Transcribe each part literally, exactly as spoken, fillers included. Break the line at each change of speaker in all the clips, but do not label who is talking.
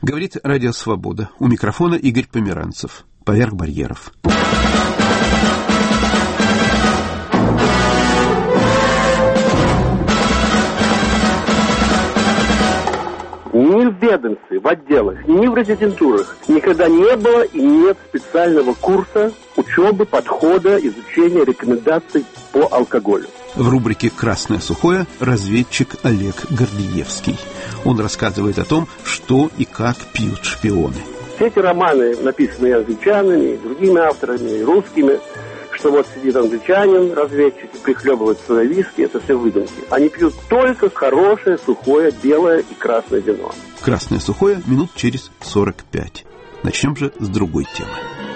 Говорит Радио Свобода. У микрофона Игорь Померанцев. Поверх барьеров.
Ни в ведомстве, в отделах, ни в резидентурах никогда не было и нет специального курса учебы, подхода, изучения рекомендаций по алкоголю.
В рубрике «Красное сухое» разведчик Олег Гордеевский. Он рассказывает о том, что и как пьют шпионы.
Все эти романы, написанные англичанами, и другими авторами, и русскими, что вот сидит англичанин, разведчик, и прихлебывает свое виски, это все выдумки. Они пьют только хорошее, сухое, белое и красное вино.
«Красное сухое» минут через сорок пять. Начнем же с другой темы.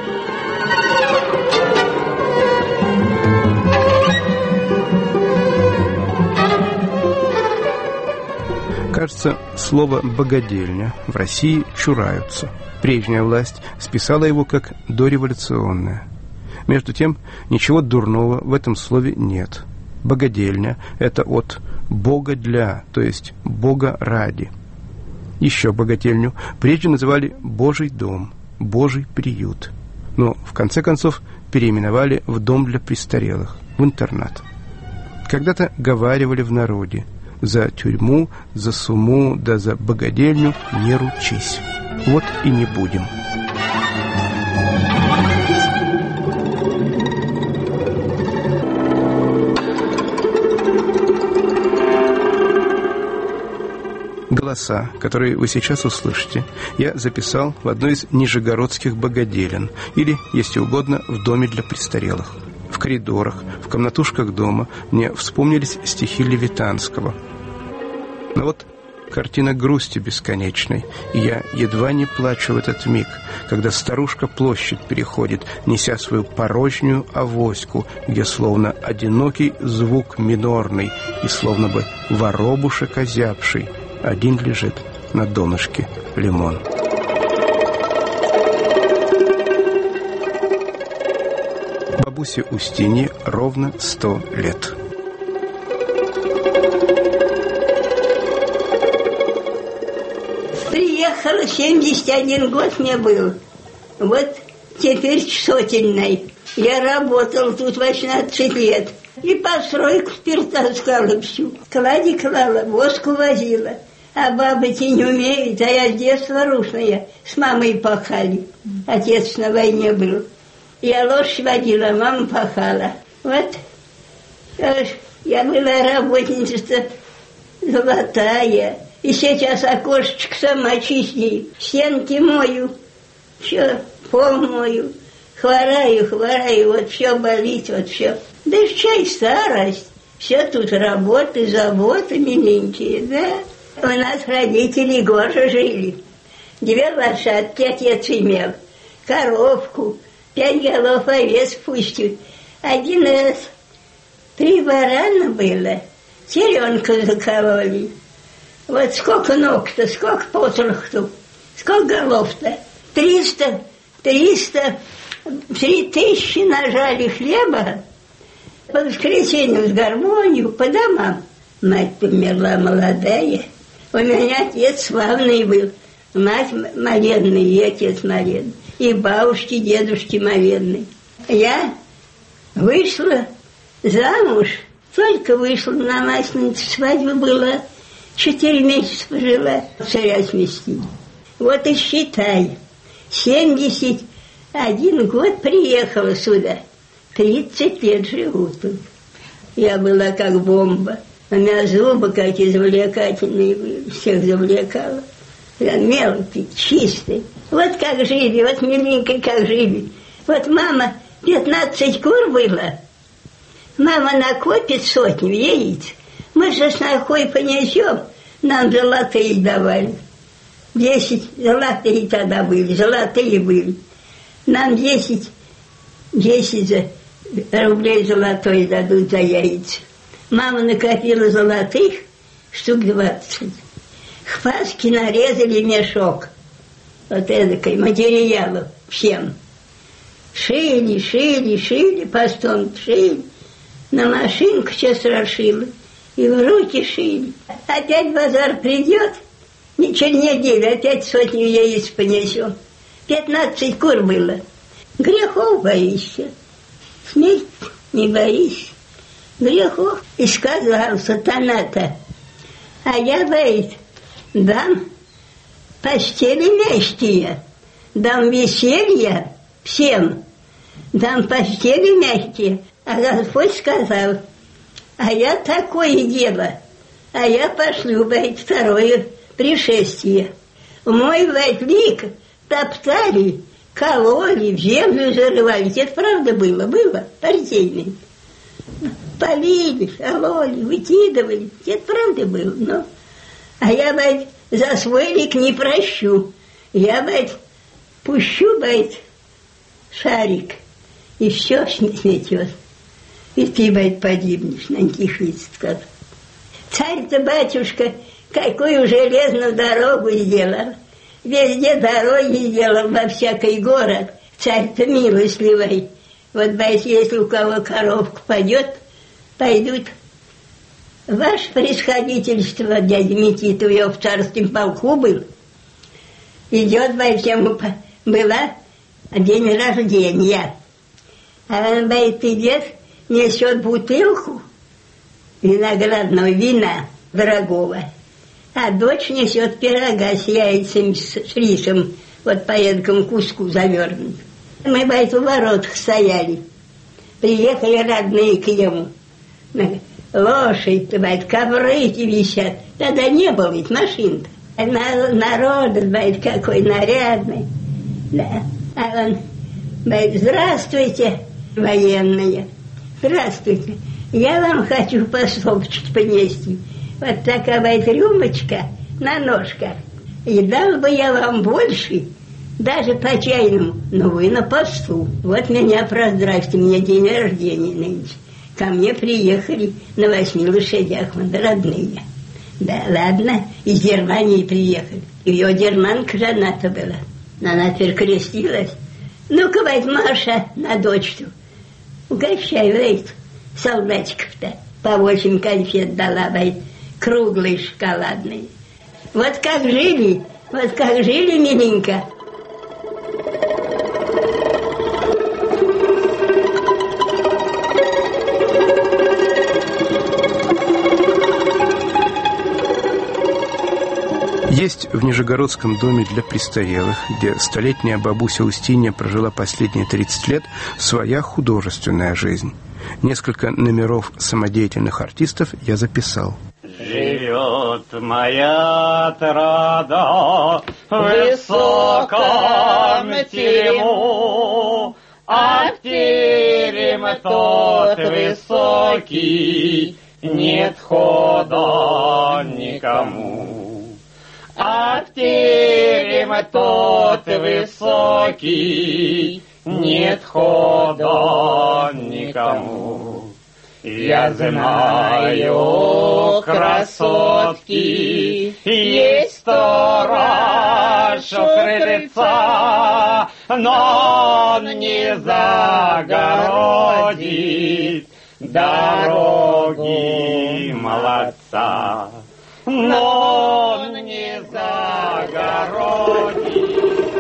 Кажется, слово «богадельня» в России чураются. Прежняя власть списала его как дореволюционное. Между тем, ничего дурного в этом слове нет. Богадельня – это от «бога для», то есть «бога ради». Еще богадельню прежде называли «божий дом», «божий приют». Но, в конце концов, переименовали в «дом для престарелых», в интернат. Когда-то говаривали в народе: «За тюрьму, за сумму, да за богадельню не ручись». Вот и не будем. Голоса, которые вы сейчас услышите, я записал в одной из нижегородских богоделен, или, если угодно, в доме для престарелых. В коридорах, в комнатушках дома мне вспомнились стихи Левитанского. Но вот картина грусти бесконечной, и я едва не плачу в этот миг, когда старушка площадь переходит, неся свою порожнюю авоську, где словно одинокий звук минорный и словно бы воробушек озябший один лежит на донышке лимон. Бабусе Устинье ровно сто лет.
Приехала, семьдесят один год мне был. Вот теперь сотенной. Я работал тут восемнадцать лет. И постройку спиртовскала всю. Клади клала, воску возила. А бабы-то не умеют, а я с детства русная. С мамой пахали. Отец на войне был. Я лошадь водила, мама пахала. Вот. Я была работница золотая. И сейчас окошечко сама чистую. Стенки мою. Все, пол мою. Хвораю, хвораю, вот все болит, вот все. Да и чай старость. Все тут работы, заботы миленькие, да? У нас родители гоже жили. Две лошадки отец имел. Коровку. Пять голов овец пустил. Один раз три барана было. Теленка закололи. Вот сколько ног-то, сколько потрох-то, сколько голов-то. Триста, триста, три тысячи нажали хлеба. По воскресенью с гармонию, по домам. Мать померла молодая. У меня отец славный был. Мать молодная и отец молодный. И бабушки, дедушки молодные. Я вышла замуж. Только вышла на масленицу, свадьба была. Четыре месяца пожила. Царя сместили. Вот и считай. Семьдесят один год приехала сюда. Тридцать лет живу тут. Я была как бомба. У меня зубы как извлекательные были. Всех завлекала. Я мелкий, чистый. Вот как жили, вот миленький как жили. Вот мама, пятнадцать кур было. Мама накопит сотню яиц. Мы же с нахой понесем, нам золотые давали. Десять золотые тогда были, золотые были. Нам десять, десять рублей золотой дадут за яйца. Мама накопила золотых штук двадцать. К Пасхе нарезали мешок. Вот эдакой материалов всем. Шили, шили, шили, постом шили. На машинку сейчас расшила. И в руки шили. Опять базар придет, Не через неделю опять сотню яиц понесем. Пятнадцать кур было. Грехов боишься. Смерть не боишься. Грехов. И сказал сатана-то: а я, говорит, дам постели мягкие, дам веселье всем, дам постели мягкие. А Господь сказал: а я такое дело, а я пошлю, говорит, второе пришествие. Мой, говорит, лик топтали, кололи, в землю зарывали. Это правда было, было, партийный. Полили, кололи, выкидывали. Это правда было, но... А я, говорит, за свой лик не прощу. Я, говорит, пущу, говорит, шарик, и все сметет. И ты, говорит, погибнешь, на антихрист сказал. Царь-то, батюшка, какую железную дорогу сделал. Везде дороги сделал, во всякий город. Царь-то милостливый. Вот, боюсь, если у кого коровка падет, пойдут. Ваше происходительство, дядя Микита, я в царском полку был. Идет, боюсь, ему была день рождения. А он, боюсь, идет, несет бутылку виноградного вина дорогого. А дочь несет пирога с яйцами, с рисом, вот по едкому куску завернут. Мы, бывает, у воротах стояли. Приехали родные к нему. Лошадь, бывает, ковры эти висят. Тогда не было ведь машин-то. Народ, бывает, какой нарядный. Да. А он, бывает, здравствуйте, военные. Здравствуйте. Я вам хочу по стопочке понести. Вот такая, бывает, рюмочка на ножках. И дал бы я вам больше, даже по чайному, но вы на посту. Вот меня поздравьте, мне день рождения нынче. Ко мне приехали на восьми лошадях, вот родные. Да, ладно, из Германии приехали. Ее германка жена-то была. Она теперь крестилась. Ну-ка, бывает, Маша на дочку. Угощай, бывает, солдатиков-то. По восемь конфет дала, бывает, круглые шоколадные. Вот как жили, вот как жили, миленько.
Есть в Нижегородском доме для престарелых, где столетняя бабуся Устинья прожила последние тридцать лет, своя художественная жизнь. Несколько номеров самодеятельных артистов я записал.
Живет моя отрада в высоком терему, а в терем тот высокий, нет хода никому. А в терем тот высокий, нет хода никому. Я знаю, красотки, есть сторож у крыльца, но он не загородит дороги молодца. Но он не загородит.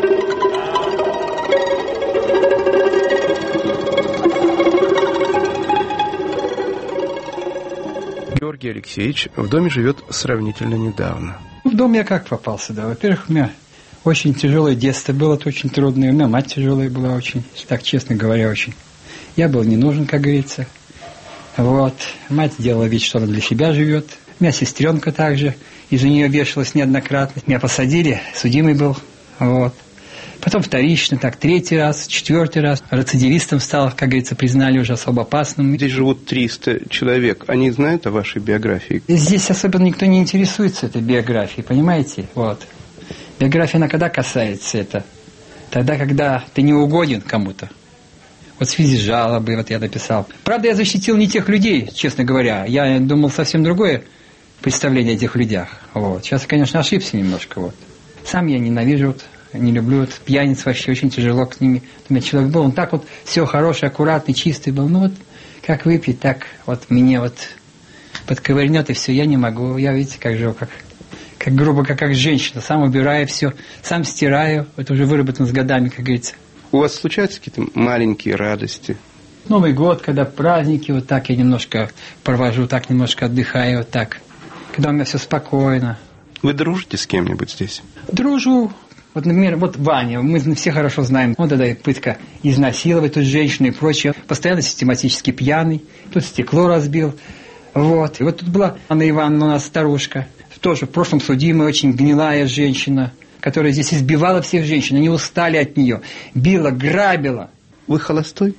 Георгий Алексеевич в доме живет сравнительно недавно.
В дом я как попал сюда? Во-первых, у меня очень тяжелое детство было, это очень трудное. У меня мать тяжелая была очень, так честно говоря, очень. Я был не нужен, как говорится. Вот. Мать делала вид, что она для себя живет. У меня сестренка также, из-за нее вешалась неоднократно. Меня посадили, судимый был. Вот. Потом вторично, так, третий раз, четвертый раз. Рецидивистом стал, как говорится, признали уже особо опасным.
Здесь живут триста человек. Они знают о вашей биографии?
Здесь особенно никто не интересуется этой биографией, понимаете? Вот. Биография, она когда касается это? Тогда, когда ты не угоден кому-то. Вот в связи с жалобой, вот я написал. Правда, я защитил не тех людей, честно говоря. Я думал совсем другое представление о этих людях. Вот. Сейчас, конечно, ошибся немножко. Вот. Сам я ненавижу, вот, не люблю вот, пьяниц вообще, очень тяжело к ними. У меня человек был, он так вот все хороший, аккуратный, чистый был. Ну вот, как выпить, так вот мне вот подковырнет и все, я не могу. Я, видите, как живу, как, как грубо, как, как женщина. Сам убираю все, сам стираю. Это уже выработано с годами, как говорится.
У вас случаются какие-то маленькие радости?
Новый год, когда праздники, вот так я немножко провожу, так немножко отдыхаю, вот так. Когда у меня все спокойно.
Вы дружите с кем-нибудь здесь?
Дружу. Вот, например, вот Ваня, мы все хорошо знаем. Вот эта пытка изнасиловать тут женщину и прочее. Постоянно систематически пьяный. Тут стекло разбил. Вот. И вот тут была Анна Ивановна у нас старушка. Тоже в прошлом судимая, очень гнилая женщина, которая здесь избивала всех женщин. Они устали от нее. Била, грабила.
Вы холостой?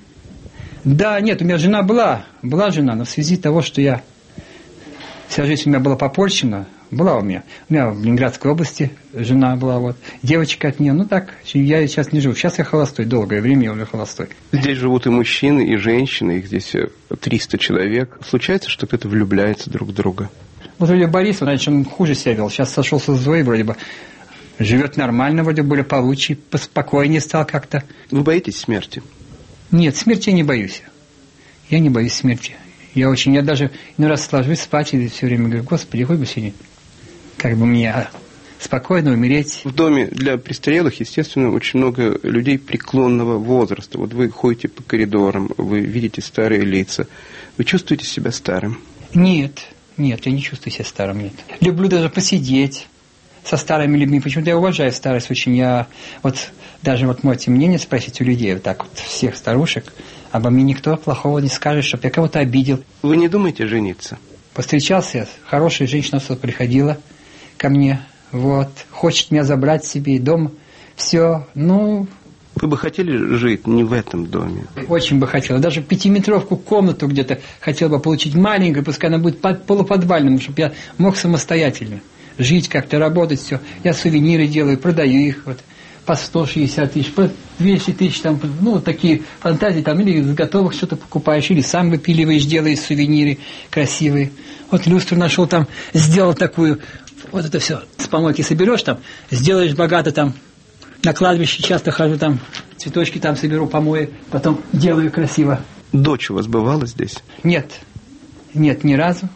Да, нет, у меня жена была. Была жена, но в связи того, что я... Вся жизнь у меня была попорчена. Была у меня. У меня в Ленинградской области жена была, вот. Девочка от нее. Ну так, я сейчас не живу. Сейчас я холостой. Долгое время я уже холостой.
Здесь живут и мужчины, и женщины. Их здесь триста человек. Случается, что кто-то влюбляется друг в друга?
Вот вроде Борис, раньше он хуже себя вел. Сейчас сошелся с Зоей, вроде бы. Живет нормально, вроде более получше, поспокойнее стал как-то.
Вы боитесь смерти?
Нет, смерти я не боюсь. Я не боюсь смерти. Я очень, я даже иной раз ложусь спать и все время говорю: Господи, хоть бы сегодня, как бы мне спокойно умереть.
В доме для престарелых, естественно, очень много людей преклонного возраста. Вот вы ходите по коридорам, вы видите старые лица. Вы чувствуете себя старым?
Нет, нет, я не чувствую себя старым, нет. Люблю даже посидеть со старыми людьми. Почему-то я уважаю старость очень. Я вот даже вот можете мнение спросить у людей, вот так вот, всех старушек. Обо мне никто плохого не скажет, чтобы я кого-то обидел.
Вы не думаете жениться?
Повстречался, хорошая женщина приходила ко мне, вот, хочет меня забрать себе и дом. Все, ну...
Вы бы хотели жить не в этом доме?
Очень бы хотела. Даже пятиметровку комнату где-то хотела бы получить маленькую, пускай она будет полуподвальным, чтобы я мог самостоятельно жить, как-то работать, все. Я сувениры делаю, продаю их, вот. По сто шестьдесят тысяч, по двести тысяч, там, ну, такие фантазии, там, или из готовых что-то покупаешь, или сам выпиливаешь, делаешь сувениры красивые. Вот люстру нашел там, сделал такую, вот это все с помойки соберешь там, сделаешь богато там, на кладбище часто хожу там, цветочки там соберу, помою, потом делаю красиво.
Дочь у вас бывала здесь?
Нет, нет, ни разу.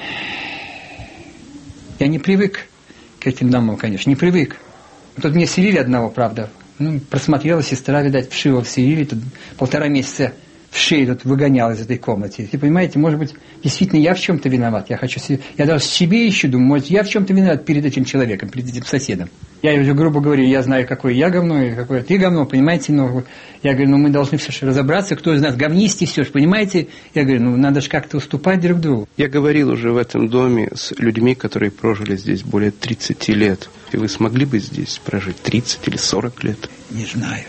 Я не привык к этим домам, конечно, не привык. Тут мне селили одного, правда. Ну, просмотрела сестра, видать, вшива селили. Тут полтора месяца в шею тут выгонял из этой комнаты. И, понимаете, может быть, действительно я в чем-то виноват. Я хочу себе... Я даже себе ищу, думаю, может, я в чем-то виноват перед этим человеком, перед этим соседом. Я уже, грубо говоря, я знаю, какое я говно и какое ты говно, понимаете? Но я говорю, ну мы должны все же разобраться, кто из нас говнисти, все же, понимаете? Я говорю, ну надо же как-то уступать друг другу.
Я говорил уже в этом доме с людьми, которые прожили здесь более тридцати лет. И вы смогли бы здесь прожить тридцать или сорок лет?
Не знаю.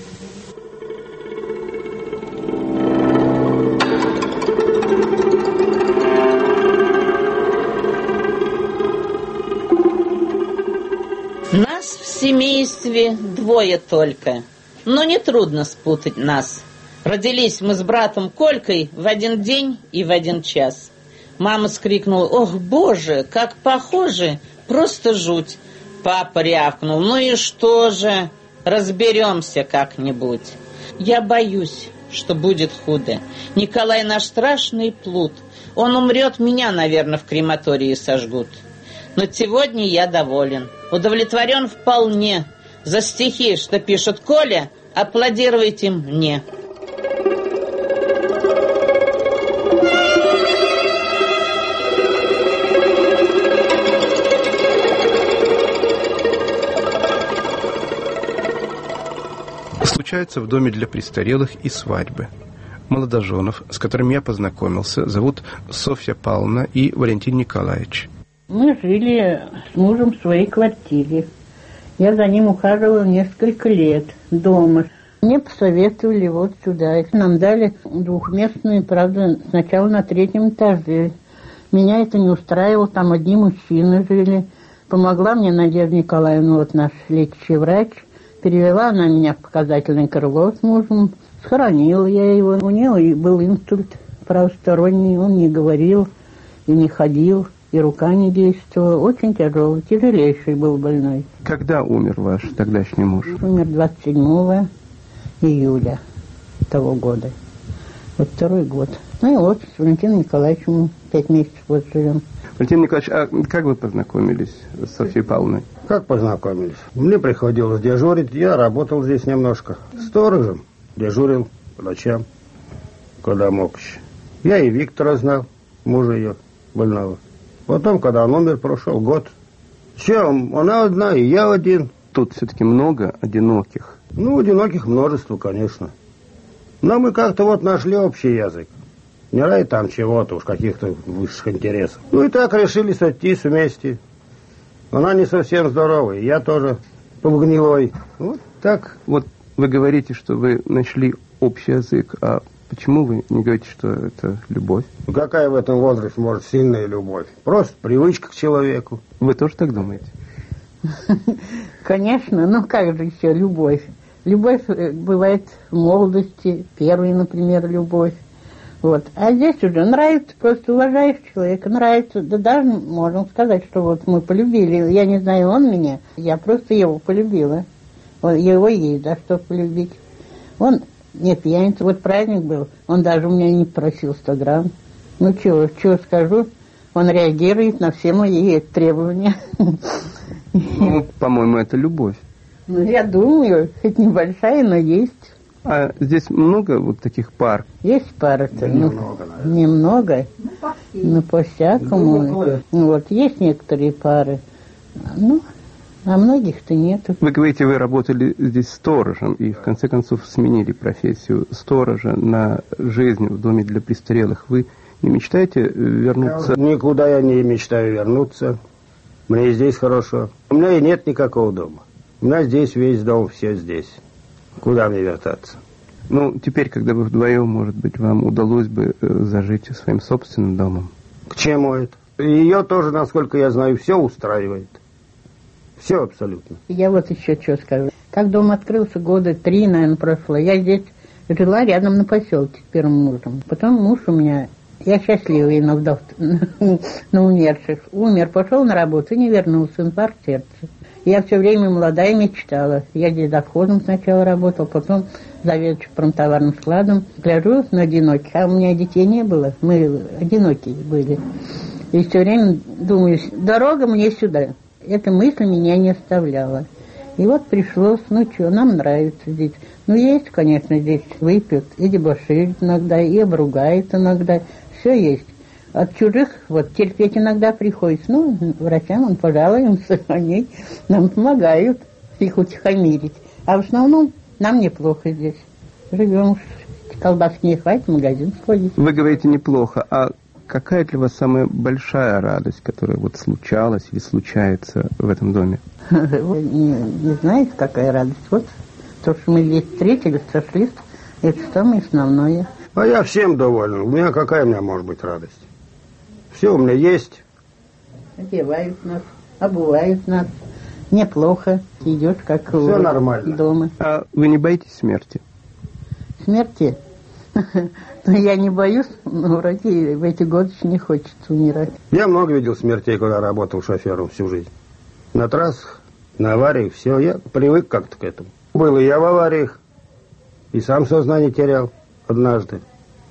Нас в семействе двое только, но нетрудно спутать нас. Родились мы с братом Колькой в один день и в один час. Мама скрикнула: «Ох, Боже, как похожи, просто жуть!» Папа рявкнул: «Ну и что же, разберемся как-нибудь». Я боюсь, что будет худо. Николай наш страшный плут. Он умрет, меня, наверное, в крематории сожгут. Но сегодня я доволен, удовлетворен вполне. За стихи, что пишет Коля, аплодируйте мне.
Случается в доме для престарелых и свадьбы. Молодоженов, с которыми я познакомился, зовут Софья Павловна и Валентин Николаевич.
Мы жили с мужем в своей квартире. Я за ним ухаживала несколько лет дома. Мне посоветовали вот сюда. Нам дали двухместную, правда, сначала на третьем этаже. Меня это не устраивало, там одни мужчины жили. Помогла мне Надежда Николаевна, вот наш лечащий врач. Перевела она меня в показательное крыло с мужем. Схоронила я его. У него был инсульт правосторонний, он не говорил и не ходил. И рука не действовала. Очень тяжелый, тяжелейший был больной.
Когда умер ваш тогдашний муж?
Умер двадцать седьмого июля того года. Вот второй год. Ну и вот с Валентином Николаевичем пять месяцев вот живем.
Валентин Николаевич, а как вы познакомились с Софьей Павловной?
Как познакомились? Мне приходилось дежурить, я работал здесь немножко. Сторожем дежурил по ночам, когда мог еще. Я и Виктора знал, мужа ее, больного. Потом, когда он умер, прошел год. Че, она одна, и я один.
Тут все-таки много одиноких.
Ну, одиноких множество, конечно. Но мы как-то вот нашли общий язык. Не ради там чего-то, уж каких-то высших интересов. Ну и так решили сойтись вместе. Она не совсем здоровая, я тоже полугнилой. Вот так.
Вот вы говорите, что вы нашли общий язык, а почему вы не говорите, что это любовь?
Ну какая в этом возрасте может сильная любовь? Просто привычка к человеку.
Вы тоже так думаете?
Конечно, ну как же еще любовь? Любовь бывает в молодости, первая, например, любовь. Вот. А здесь уже нравится, просто уважаешь человека, нравится. Да даже можем сказать, что вот мы полюбили. Я не знаю, он меня, я просто его полюбила. Вот, его есть за что полюбить. Он не пьяница, вот праздник был, он даже у меня не просил сто грамм. Ну чего, чего скажу, он реагирует на все мои требования.
Ну, по-моему, это любовь.
Ну, я думаю, хоть небольшая, но есть.
А здесь много вот таких пар?
Есть пары-то.
Да
ну,
немного, наверное.
Немного. Ну, по-всякому. Ну, вот, есть некоторые пары. Ну, а многих-то нету.
Вы говорите, вы работали здесь сторожем и, в конце концов, сменили профессию сторожа на жизнь в доме для престарелых. Вы не мечтаете вернуться?
Никуда я не мечтаю вернуться. Мне здесь хорошо. У меня и нет никакого дома. У меня здесь весь дом, все здесь. Куда мне вертаться?
Ну, теперь, когда вы вдвоем, может быть, вам удалось бы э, зажить своим собственным домом.
К чему это? Ее тоже, насколько я знаю, все устраивает. Все абсолютно.
Я вот еще что скажу. Как дом открылся, года три, наверное, прошло. Я здесь жила рядом на поселке с первым мужем. Потом муж у меня, я счастливая на вдов, на умерших. Умер, пошел на работу и не вернулся, инфаркт сердца. Я все время молодая мечтала. Я здесь завхозом сначала работала, потом заведующим промтоварным складом. Гляжу на одиноких, а у меня детей не было. Мы одинокие были. И все время думаю, дорога мне сюда. Эта мысль меня не оставляла. И вот пришлось, ну что, нам нравится здесь. Ну есть, конечно, здесь выпьют, и дебоширят иногда, и обругают иногда. Все есть. От чужих вот терпеть иногда приходится. Ну, врачам он пожалуемся, они нам помогают их утихомирить. А в основном нам неплохо здесь. Живем, колбаски не хватит, в магазин сходить.
Вы говорите неплохо, а какая для вас самая большая радость, которая вот случалась или случается в этом доме?
Не, не знаете, какая радость? Вот то, что мы здесь встретились, сошлись, это самое основное.
А я всем доволен. У меня какая у меня может быть радость? Все у меня есть.
Одевают нас, обувают нас. Неплохо. Идешь как
все нормально.
Дома.
А вы не боитесь смерти?
Смерти? Ну, я не боюсь, но вроде в эти годы не хочется умирать.
Я много видел смертей, когда работал шофером всю жизнь. На трассах, на авариях, все. Я привык как-то к этому. Был и я в авариях. И сам сознание терял однажды.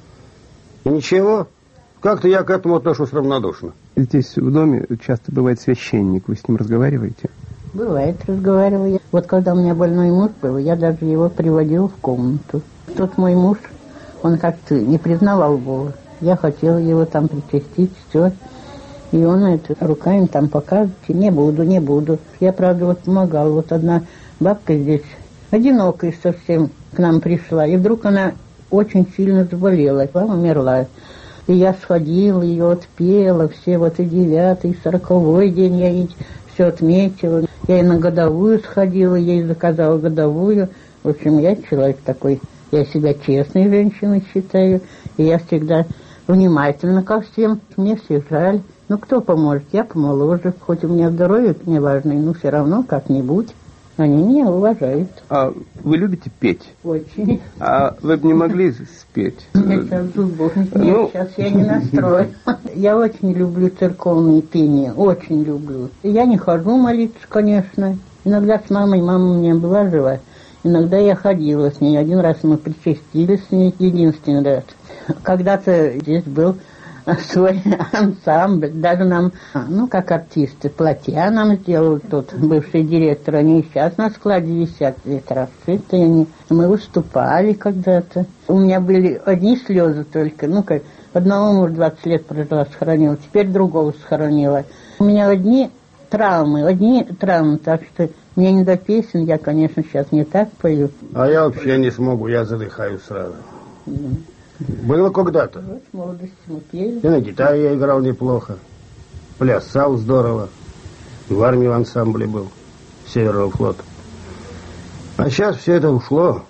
И ничего. Как-то я к этому отношусь равнодушно.
Здесь в доме часто бывает священник. Вы с ним разговариваете?
Бывает, разговариваю. Вот когда у меня больной муж был, я даже его приводила в комнату. Тут мой муж, он как-то не признавал Бога. Я хотела его там причастить, все. И он это руками там показывает. Не буду, не буду. Я, правда, вот помогала. Вот одна бабка здесь, одинокая совсем, к нам пришла. И вдруг она очень сильно заболела. Она умерла. И я сходила, ее отпела, все вот и девятый, и сороковой день я ей все отметила. Я и на годовую сходила, ей заказала годовую. В общем, я человек такой, я себя честной женщиной считаю. И я всегда внимательна ко всем. Мне всех жаль. Ну, кто поможет? Я помоложе. Хоть у меня здоровье не важно, но все равно как-нибудь. Они меня уважают.
А вы любите петь?
Очень.
А вы бы не могли спеть?
Нет, сейчас зубов нет,
Ну.
сейчас я не настрою. Я очень люблю церковные пения, очень люблю. Я не хожу молиться, конечно. Иногда с мамой, мама у меня была жива. Иногда я ходила с ней. Один раз мы причастились с ней, единственный раз. Когда-то здесь был свой ансамбль. Даже нам, ну, как артисты, платья нам сделают тут. Бывший директор, они сейчас на складе висят, ведь расшитые они. Мы выступали когда-то. У меня были одни слезы только. Ну, как одного мужа двадцать лет прожила, схоронила, теперь другого схоронила. У меня одни травмы, одни травмы, так что мне не до песен, я, конечно, сейчас не так пою.
А я вообще не смогу, я задыхаюсь сразу. Mm. Было когда-то.
Вот в молодости мы пели.
И на гитаре я играл неплохо. Плясал здорово. И в армии в ансамбле был. Северного флота. А сейчас все это ушло.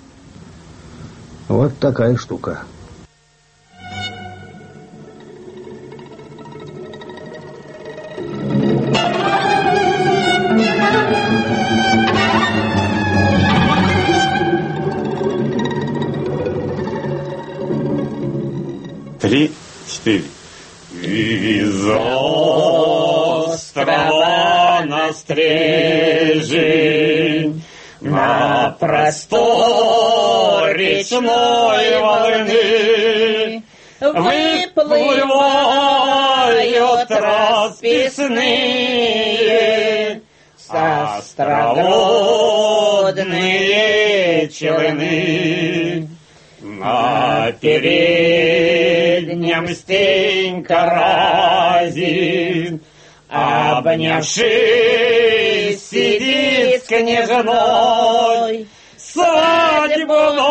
Вот такая штука.
Три, четыре. Из острова на стрежень, на простор речной волны выплывают расписные островодные челны. На переднем Стенька Разин, обнявшись, сидит с княжной, свадьбу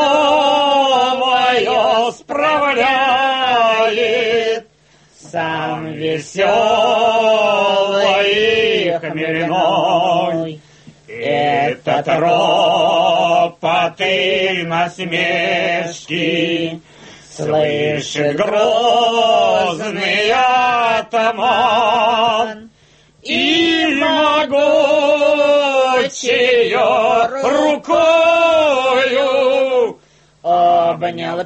новую справляет, сам веселый и хмельной. Этот ропоты насмешки слышит грозный атаман, и могучею рукою обнял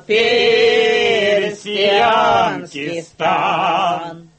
персианский стан.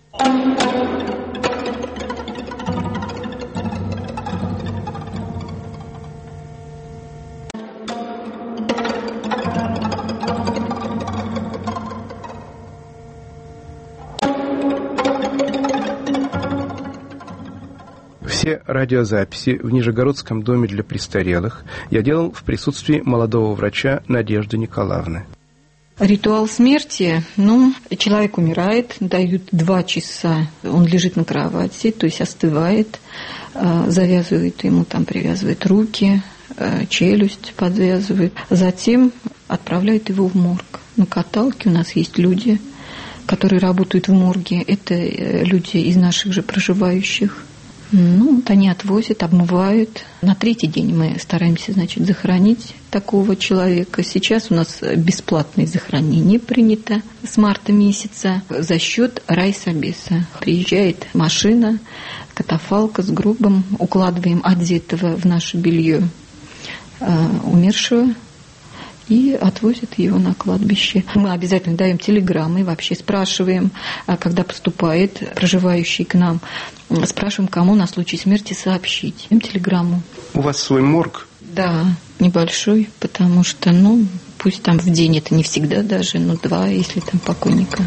Все радиозаписи в Нижегородском доме для престарелых я делал в присутствии молодого врача Надежды Николаевны.
Ритуал смерти, ну, человек умирает, дают два часа, он лежит на кровати, то есть остывает, завязывают ему, там привязывают руки, челюсть подвязывают, затем отправляют его в морг. На каталке у нас есть люди, которые работают в морге, это люди из наших же проживающих. Ну, вот они отвозят, обмывают. На третий день мы стараемся, значит, захоронить такого человека. Сейчас у нас бесплатное захоронение принято с марта месяца за счет райсобеса. Приезжает машина, катафалка с гробом, укладываем одетого в наше белье умершего и отвозят его на кладбище. Мы обязательно даем телеграммы, вообще спрашиваем, когда поступает проживающий к нам, спрашиваем, кому на случай смерти сообщить. Им телеграмму.
У вас свой морг?
Да, небольшой, потому что, ну, пусть там в день, это не всегда даже, но два, если там покойника.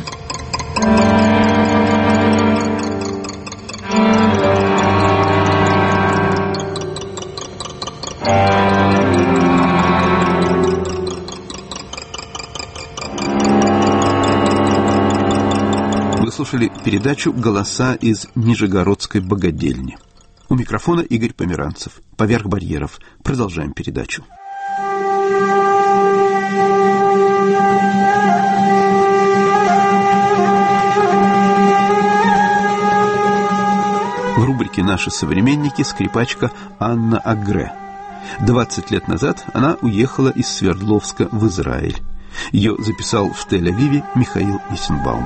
Слушали передачу «Голоса из Нижегородской богадельни». У микрофона Игорь Померанцев. «Поверх барьеров». Продолжаем передачу. В рубрике «Наши современники» скрипачка Анна Агре. двадцать лет назад она уехала из Свердловска в Израиль. Ее записал в Тель-Авиве Михаил Исенбаум.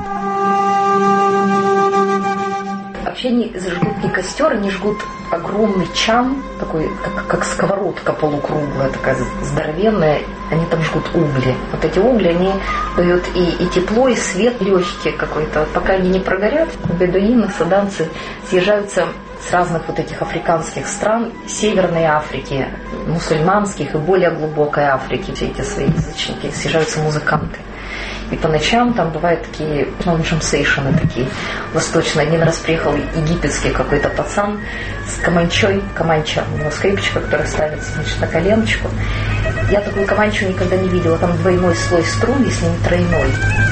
Вообще они зажгут не костер, они жгут огромный чан, такой, как, как сковородка полукруглая, такая здоровенная, они там жгут угли. Вот эти угли, они дают и, и тепло, и свет легкий какой-то. Пока они не прогорят, бедуины, суданцы съезжаются с разных вот этих африканских стран, Северной Африки, мусульманских и более глубокой Африки, все эти свои язычники, съезжаются музыканты. И по ночам там бывают такие, ну, джемсейшены такие восточные. Один раз приехал египетский какой-то пацан с каманчой, каманча, у него скрипочка, которая ставится, значит, на коленочку. Я такую каманчу никогда не видела. Там двойной слой струн, если не тройной.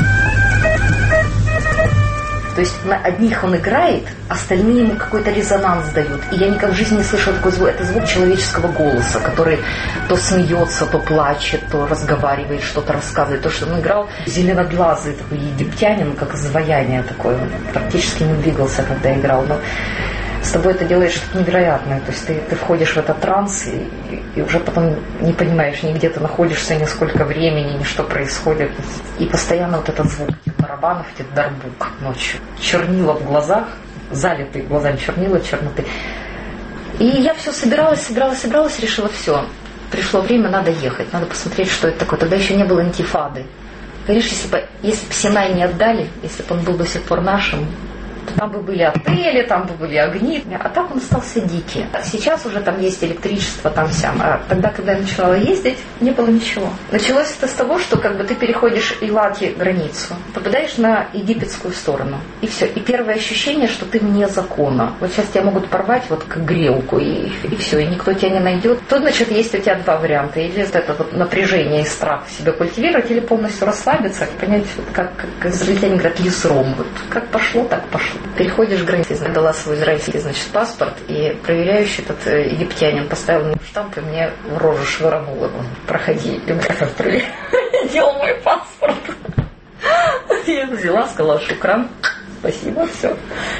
То есть на одних он играет, остальные ему какой-то резонанс дают. И я никогда в жизни не слышала такой звук. Это звук человеческого голоса, который то смеется, то плачет, то разговаривает, что-то рассказывает. То, что он играл, зеленоглазый такой египтянин, как изваяние такое. Он практически не двигался, когда играл. Но с тобой это делаешь что-то невероятное. То есть ты, ты входишь в этот транс и, и уже потом не понимаешь, ни где ты находишься, ни сколько времени, ни что происходит. И постоянно вот этот звук этих барабанов, этих дарбук ночью. Чернила в глазах, залитые глазами чернила, черноты. И я все собиралась, собиралась, собиралась, решила все. Пришло время, надо ехать, надо посмотреть, что это такое. Тогда еще не было интифады. Конечно, если бы, если бы Синай не отдали, если бы он был до сих пор нашим, там бы были отели, там бы были огни. А так он остался дикий. Сейчас уже там есть электричество, там сям. А тогда, когда я начинала ездить, не было ничего. Началось это с того, что как бы ты переходишь Илати границу, попадаешь на египетскую сторону. И все. И первое ощущение, что ты вне закона. Вот сейчас тебя могут порвать вот как грелку, и, и все, и никто тебя не найдет. Тут, значит, есть у тебя два варианта. Или это вот напряжение и страх в себе культивировать, или полностью расслабиться, понять, как, как израильтяне говорят, лесром. Вот как пошло, так пошло. Переходишь границу, дала свой израильский, значит, паспорт, и проверяющий этот э, египтянин поставил мне штамп, и мне в рожу швырнул его. Проходи, проверь. Делал мой паспорт. Я взяла, сказала, шукран, спасибо, все.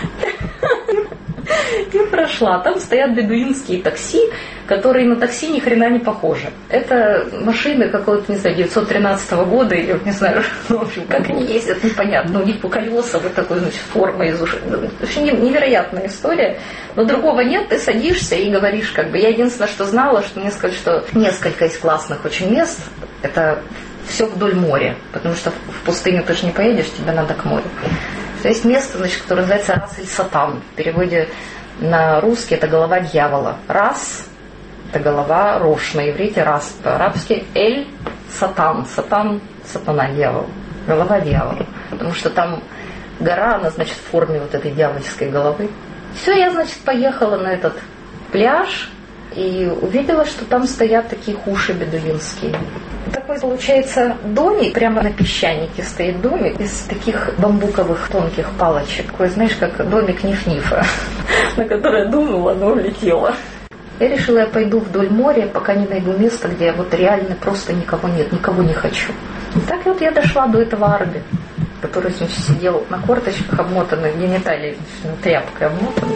И прошла. Там стоят бедуинские такси, которые на такси ни хрена не похожи. Это машины какого-то, не знаю, девятьсот тринадцатого года, или, не знаю, в общем, как они ездят, непонятно. У них по колеса вот такой, значит, форма из ушей. Очень невероятная история. Но другого нет, ты садишься и говоришь, как бы. Я единственное, что знала, что несколько, что несколько из классных очень мест, это все вдоль моря. Потому что в пустыню ты же не поедешь, тебе надо к морю. То есть место, значит, которое называется Рас-эль-Сатан. В переводе на русский это голова дьявола. Рас – это голова, рош на иврите, рас по-арабски, эль-Сатан. Сатан – сатана, дьявол. Голова дьявола. Потому что там гора, она, значит, в форме вот этой дьявольской головы. Все, я, значит, поехала на этот пляж и увидела, что там стоят такие хуши бедуинские. Такой, получается, домик, прямо на песчанике стоит домик из таких бамбуковых тонких палочек. Такой, знаешь, как домик Ниф-Нифа, на который я думала, но улетела. Я решила, я пойду вдоль моря, пока не найду место, где вот реально просто никого нет, никого не хочу. И так вот я дошла до этого Арби, который, значит, сидел на корточках, обмотанный, гениталии, значит, тряпкой обмотанный.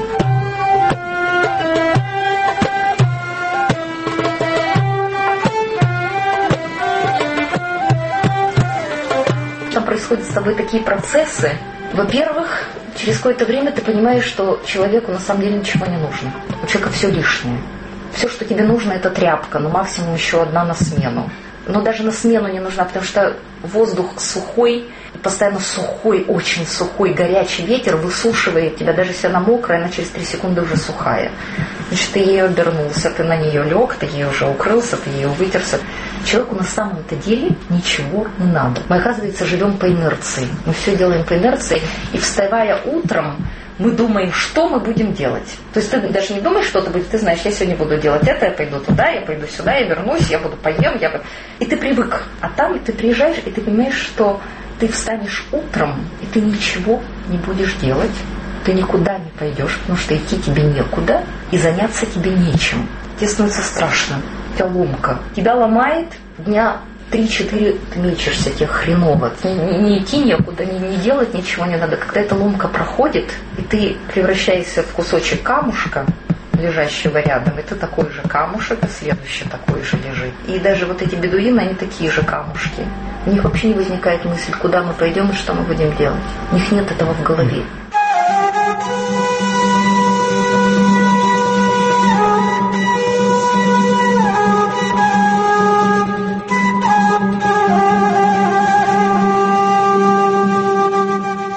Там происходят с тобой такие процессы. Во-первых, через какое-то время ты понимаешь, что человеку на самом деле ничего не нужно. У человека все лишнее. Все, что тебе нужно, это тряпка, но максимум еще одна на смену. Но даже на смену не нужна, потому что воздух сухой, постоянно сухой, очень сухой, горячий ветер высушивает тебя. Даже если она мокрая, она через три секунды уже сухая. Значит, ты ей обернулся, ты на нее лег, ты ей уже укрылся, ты ее вытерся. Человеку на самом-то деле ничего не надо. Мы, оказывается, живем по инерции. Мы все делаем по инерции. И вставая утром, мы думаем, что мы будем делать. То есть ты даже не думаешь, что ты будешь. Ты знаешь, я сегодня буду делать это, я пойду туда, я пойду сюда, я вернусь, я буду поем. Я... И ты привык. А там ты приезжаешь, и ты понимаешь, что ты встанешь утром, и ты ничего не будешь делать. Ты никуда не пойдешь, потому что идти тебе некуда, и заняться тебе нечем. Тебе становится страшно. У тебя ломка. Тебя ломает дня три-четыре, ты мечешься, тебе хреново. Не, не идти некуда, не, не делать ничего не надо. Когда эта ломка проходит, и ты превращаешься в кусочек камушка, лежащего рядом, и ты такой же камушек, и следующий такой же лежит. И даже вот эти бедуины, они такие же камушки. У них вообще не возникает мысль, куда мы пойдем и что мы будем делать. У них нет этого в голове.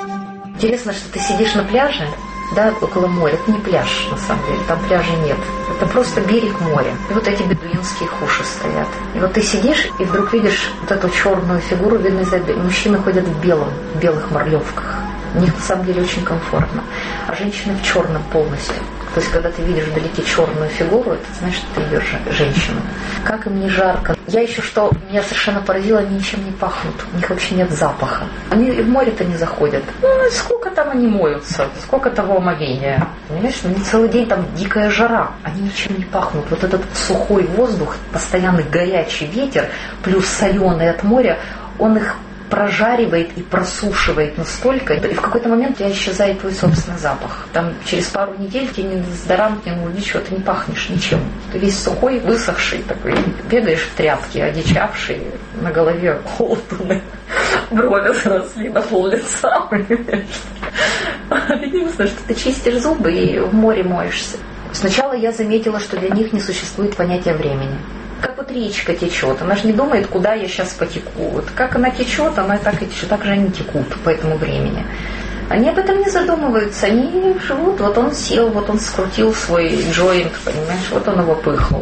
Интересно, что ты сидишь на пляже, да, около моря. Это не пляж, на самом деле, там пляжа нет. Это просто берег моря. И вот эти бедуинские хуши стоят. И вот ты сидишь, и вдруг видишь вот эту черную фигуру, видно, мужчины ходят в белом, в белых морлевках. У них на самом деле очень комфортно. А женщины в черном полностью. То есть, когда ты видишь вдалеке черную фигуру, это значит, что ты идешь женщина. Как им не жарко. Я еще что, меня совершенно поразило, они ничем не пахнут. У них вообще нет запаха. Они в море-то не заходят. Ну, сколько там они моются, сколько того омовения. Понимаешь, ну, не целый день там дикая жара. Они ничем не пахнут. Вот этот сухой воздух, постоянный горячий ветер, плюс соленый от моря, он их прожаривает и просушивает настолько, и в какой-то момент у тебя исчезает твой собственный запах. Там через пару недель тебе ни дезодорант, ни ну, ничего, ты не пахнешь ничем. Ты весь сухой, высохший такой, бегаешь в тряпке, одичавший, на голове холодный, брови сросли на пол лица. Единственное, что ты чистишь зубы и в море моешься. Сначала я заметила, что для них не существует понятия времени. Как вот речка течет, она же не думает, куда я сейчас потеку. Вот как она течет, она так и течет, так же они текут по этому времени. Они об этом не задумываются, они живут, вот он сел, вот он скрутил свой джойнт, понимаешь, вот он его пыхнул.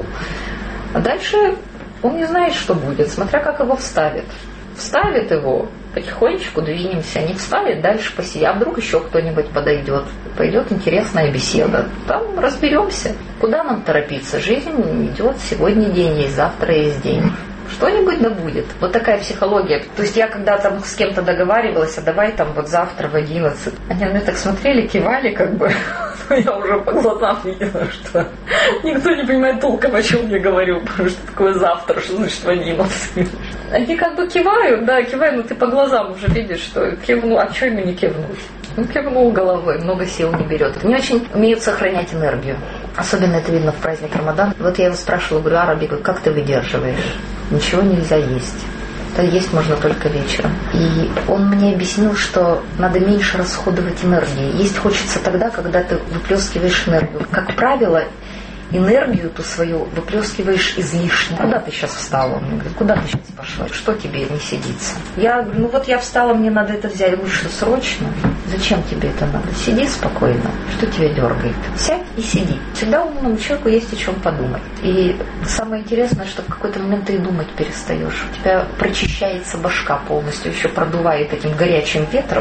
А дальше он не знает, что будет, смотря как его вставит. Вставит его, потихонечку двинемся, не вставит, дальше посидим. А вдруг еще кто-нибудь подойдет, пойдет интересная беседа, там разберемся. Куда нам торопиться? Жизнь идет, сегодня день есть, завтра есть день. Что-нибудь да будет. Вот такая психология. То есть я когда там с кем-то договаривалась, а давай там вот завтра в одиннадцать. Они на меня так смотрели, кивали как бы. Но я уже по глазам видела, что никто не понимает толком, о чем я говорю. Потому что такое завтра, что значит в одиннадцать. Они как бы кивают, да, кивают, но ты по глазам уже видишь, что кивнул. А что ему не кивнуть? Ну, кивнул головой, много сил не берет. Они очень умеют сохранять энергию. Особенно это видно в праздник Рамадан. Вот я его спрашивала, говорю, Араби, как ты выдерживаешь? Ничего нельзя есть. Это есть можно только вечером. И он мне объяснил, что надо меньше расходовать энергии. Есть хочется тогда, когда ты выплескиваешь энергию. Как правило, энергию ту свою выплескиваешь излишне. Куда ты сейчас встала? Он мне говорит, куда ты сейчас пошла? Что тебе не сидится? Я говорю, ну вот я встала, мне надо это взять. Я говорю, что срочно? Зачем тебе это надо? Сиди спокойно. Что тебя дергает? Сядь и сиди. Всегда умному человеку есть о чем подумать. И самое интересное, что в какой-то момент ты и думать перестаешь. У тебя прочищается башка полностью, еще продувает этим горячим ветром,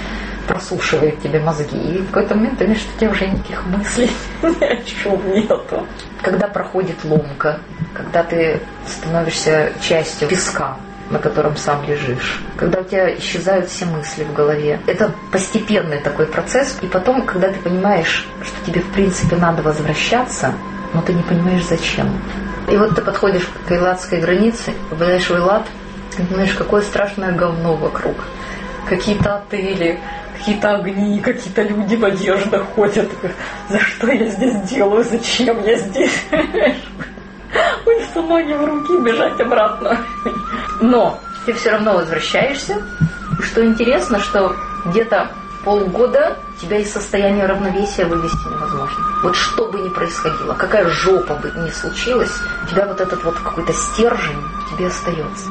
просушивает тебе мозги. И в какой-то момент ты понимаешь, что у тебя уже никаких мыслей ни о чем нету. Когда проходит ломка, когда ты становишься частью песка, на котором сам лежишь, когда у тебя исчезают все мысли в голове. Это постепенный такой процесс. И потом, когда ты понимаешь, что тебе в принципе надо возвращаться, но ты не понимаешь зачем. И вот ты подходишь к эйладской границе, попадаешь в Эйлат, и понимаешь, какое страшное говно вокруг. Какие-то отели, какие-то огни, какие-то люди в одеждах ходят. За что я здесь делаю? Зачем я здесь? Унесу ноги в руки, бежать обратно. Но ты все равно возвращаешься. И что интересно, что где-то полгода тебя из состояния равновесия вывести невозможно. Вот что бы ни происходило, какая жопа бы ни случилась, у тебя вот этот вот какой-то стержень тебе остается.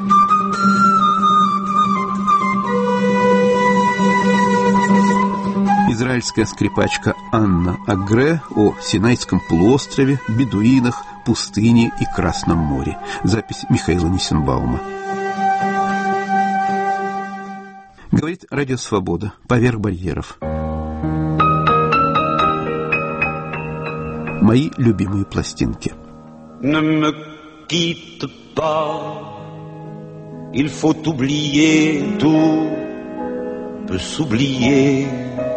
Израильская скрипачка Анна Агре о Синайском полуострове, бедуинах, пустыне и Красном море. Запись Михаила Нисенбаума. Говорит Радио Свобода. Поверх барьеров. Мои любимые пластинки.
Ne me quitte pas, il faut oublier tout, peut s'oublier.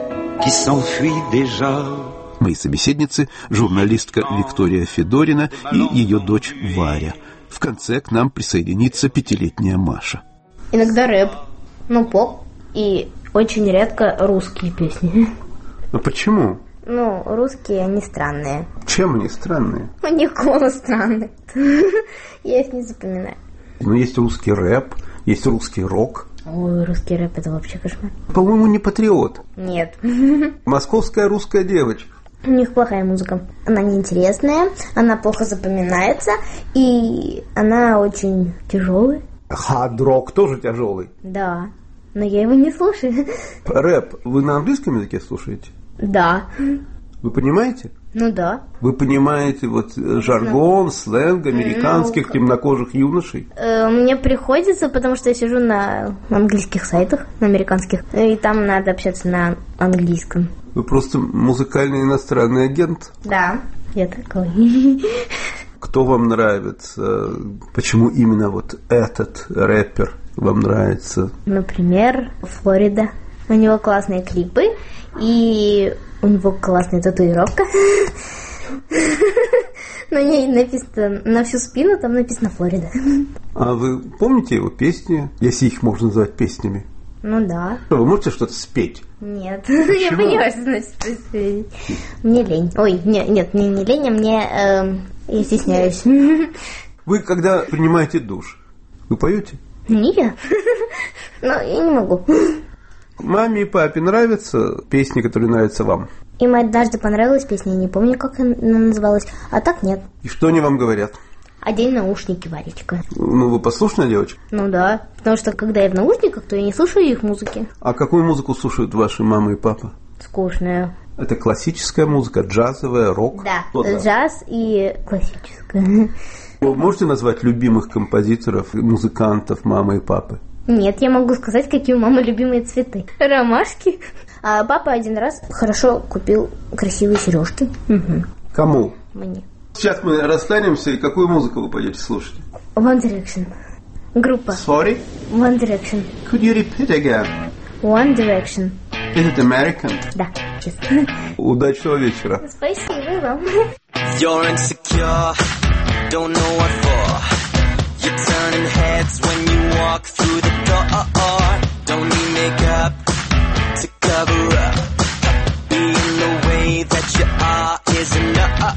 Мои собеседницы – журналистка Виктория Федорина и ее дочь Варя. В конце к нам присоединится пятилетняя Маша.
Иногда рэп, ну поп и очень редко русские песни.
А почему?
Ну, русские, они странные.
Чем они странные?
У них голос странный. Я их не запоминаю.
Ну, есть русский рэп, есть русский рок.
Ой, русский рэп — это вообще кошмар.
По-моему, не патриот.
Нет.
Московская русская девочка.
У них плохая музыка. Она неинтересная, она плохо запоминается, и она очень тяжелая.
Хард-рок тоже тяжелый.
Да, но я его не слушаю.
Рэп вы на английском языке слушаете?
Да.
Вы понимаете?
Ну да.
Вы понимаете вот жаргон, сленг американских ну, темнокожих юношей?
Э, мне приходится, потому что я сижу на английских сайтах, на американских, и там надо общаться на английском.
Вы просто музыкальный иностранный агент?
Да, я такой.
Кто вам нравится? Почему именно вот этот рэпер вам нравится?
Например, Флорида. У него классные клипы, и у него классная татуировка. На ней написано, на всю спину там написано Флорида.
А вы помните его песни, если их можно назвать песнями?
Ну да.
Вы можете что-то спеть?
Нет. Я понимаю, что значит спеть. Мне лень. Ой, не, нет, мне не лень, а мне... Э, я стесняюсь.
Вы когда принимаете душ, вы поете?
Нет. Но я не могу.
Маме и папе нравятся песни, которые нравятся вам?
Им однажды понравилась песня, я не помню, как она называлась, а так нет.
И что они вам говорят?
Одень наушники, Варечка.
Ну, вы послушная девочка?
Ну да, потому что когда я в наушниках, то я не слушаю их музыки.
А какую музыку слушают ваши мама и папа?
Скучную.
Это классическая музыка, джазовая, рок?
Да, ну, да. Джаз и классическая.
Вы можете назвать любимых композиторов, музыкантов мамы и папы?
Нет, я могу сказать, какие у мамы любимые цветы. Ромашки. А папа один раз хорошо купил красивые сережки. Угу.
Кому?
Мне.
Сейчас мы расстанемся, и какую музыку вы пойдете слушать?
One Direction. Группа.
Sorry?
One Direction.
Could you repeat again?
One Direction.
Is it American?
Да, честно.
Удачного вечера.
Спасибо вам.
You're insecure, don't know what for. You're turning heads when you walk through the door. Don't need makeup to cover up. Being the way that you are is enough.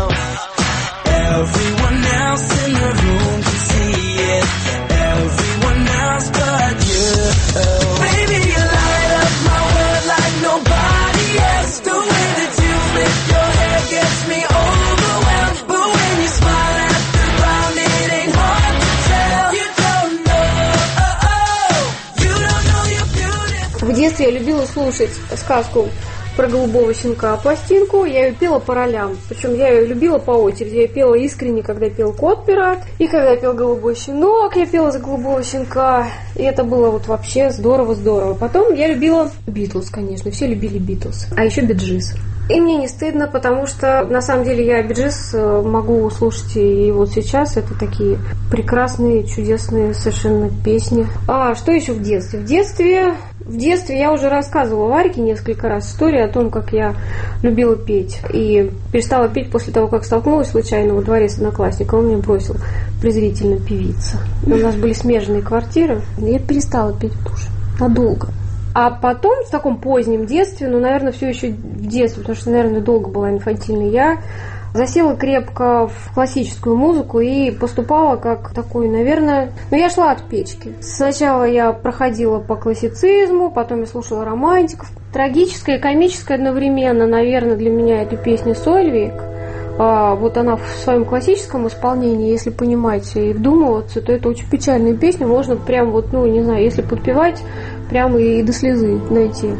Everyone else in the room can see it. Everyone else but you. Baby, you light up my world like nobody else. The way that you lift your hair gets me overwhelmed. But when you smile at the ground, it ain't hard to tell. You don't know, you don't know you're beautiful.
В детстве я любила слушать сказку про голубого щенка, пластинку, я ее пела по ролям. Причем я ее любила по очереди. Я пела искренне, когда пел Кот-пират, и когда пел голубой щенок, я пела за голубого щенка. И это было вот вообще здорово-здорово. Потом я любила Битлз, конечно, все любили Битлз. А еще Би-Джис. И мне не стыдно, потому что на самом деле я Би-Джис могу слушать и вот сейчас. Это такие прекрасные, чудесные совершенно песни. А что еще в детстве? В детстве... В детстве я уже рассказывала Варьке несколько раз историю о том, как я любила петь. И перестала петь после того, как столкнулась случайно во дворе с одноклассником. Он меня бросил презрительно певица. У нас были смежные квартиры. И я перестала петь в душе. Надолго. А потом, в таком позднем детстве, ну, наверное, все еще в детстве, потому что, наверное, долго была инфантильной, я засела крепко в классическую музыку и поступала как такой, наверное... Ну, я шла от печки. Сначала я проходила по классицизму, потом я слушала романтиков. Трагическая и комическая одновременно, наверное, для меня это песня «Сольвик». А вот она в своем классическом исполнении, если понимать и вдумываться, то это очень печальная песня. Можно прям вот, ну, не знаю, если подпевать, прямо и до слезы найти.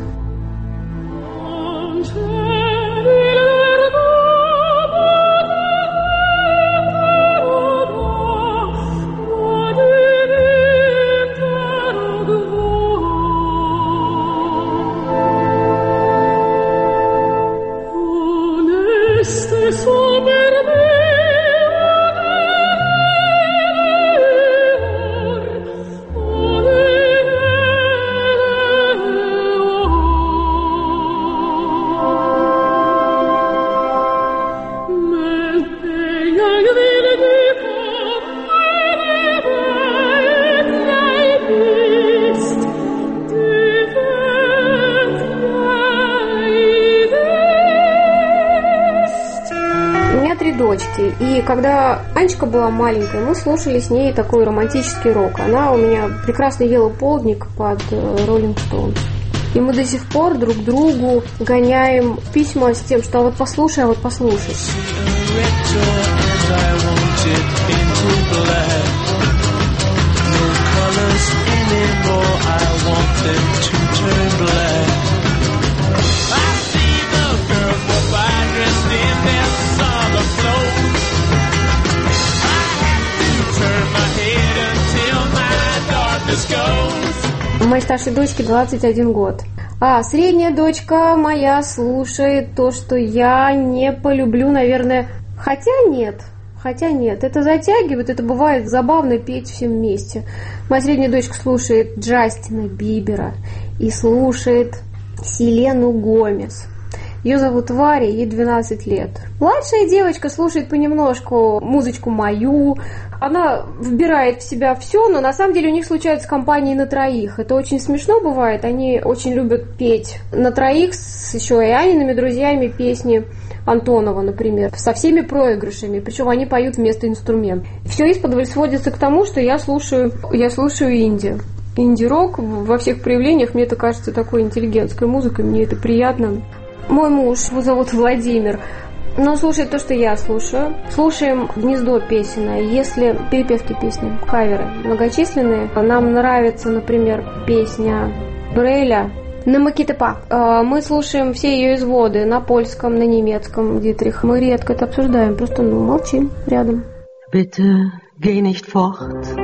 И когда Анечка была маленькая, мы слушали с ней такой романтический рок. Она у меня прекрасно ела полдник под Rolling Stones. И мы до сих пор друг другу гоняем письма с тем, что а вот послушай, а вот послушай.
I see the girls go by.
Моей старшей дочке двадцать один год. А средняя дочка моя слушает то, что я не полюблю, наверное. Хотя нет, хотя нет. Это затягивает, это бывает забавно петь всем вместе. Моя средняя дочка слушает Джастина Бибера и слушает Селену Гомес. Ее зовут Варя, ей двенадцать лет. Младшая девочка слушает понемножку музычку мою. Она вбирает в себя все, но на самом деле у них случаются компании на троих. Это очень смешно бывает. Они очень любят петь на троих с еще и Аниными друзьями песни Антонова, например, со всеми проигрышами. Причем они поют вместо инструмента. Все исподволь сводится к тому, что я слушаю, я слушаю инди. Инди-рок во всех проявлениях. Мне это кажется такой интеллигентской музыкой. Мне это приятно. Мой муж, его зовут Владимир, но слушает то, что я слушаю. Слушаем гнездо песенное, если перепевки песни, каверы многочисленные. Нам нравится, например, песня Бреля «Намакитепа». Мы слушаем все ее изводы на польском, на немецком, Дитрих. Мы редко это обсуждаем, просто ну, молчим рядом.
Bitte geh nicht fort,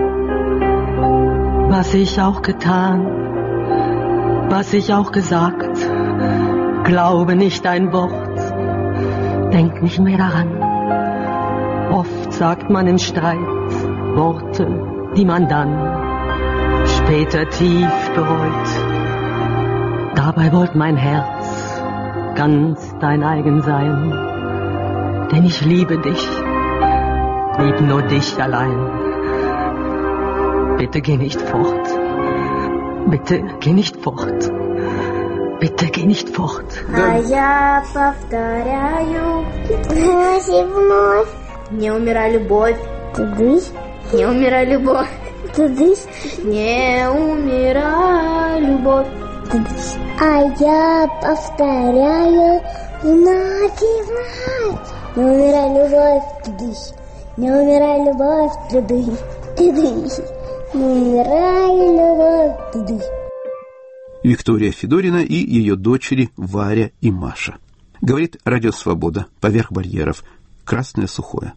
was ich auch getan, was ich auch gesagt. Glaube nicht ein Wort, denk nicht mehr daran. Oft sagt man im Streit Worte, die man dann später tief bereut. Dabei wollte mein Herz ganz dein eigen sein, denn ich liebe dich, lieb nur dich allein. Bitte geh nicht fort, bitte geh nicht fort. Bitte geh nicht fort.
А я повторяю вновь и вновь. Не умирай, любовь. Тудысь. Не умирай, любовь. Тудысь. Не умирай, любовь. Тудысь. А я повторяю вновь и вновь. Не умирай, любовь. Тудысь. Не умирай, любовь. Тудысь. Тудысь. Не умирай, любовь. Тудысь.
Виктория Федорина и ее дочери Варя и Маша. Говорит Радио Свобода. Поверх барьеров. Красное сухое.